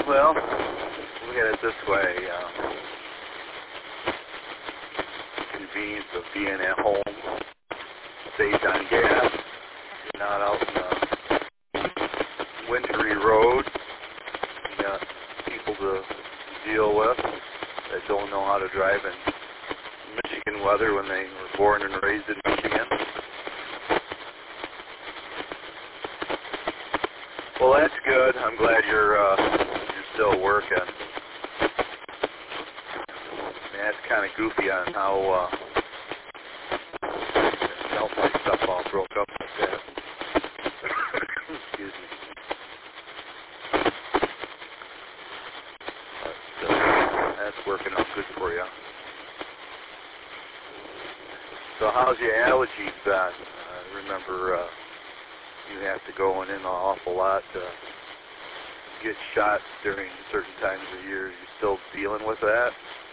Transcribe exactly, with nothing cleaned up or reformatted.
Well, look at it this way. Uh, convenience of being at home, saved on gas, you're not out in the wintry road. You got people to deal with that don't know how to drive in Michigan weather when they were born and raised in Michigan. Well, that's good. I'm glad you're uh, you're still working. That's kind of goofy on how uh, how my stuff all broke up like that. Excuse me. But uh, that's working out good for you. So how's your allergies been? I remember uh, you have to go in an awful lot to get shots during certain times of year. Are you still dealing with that?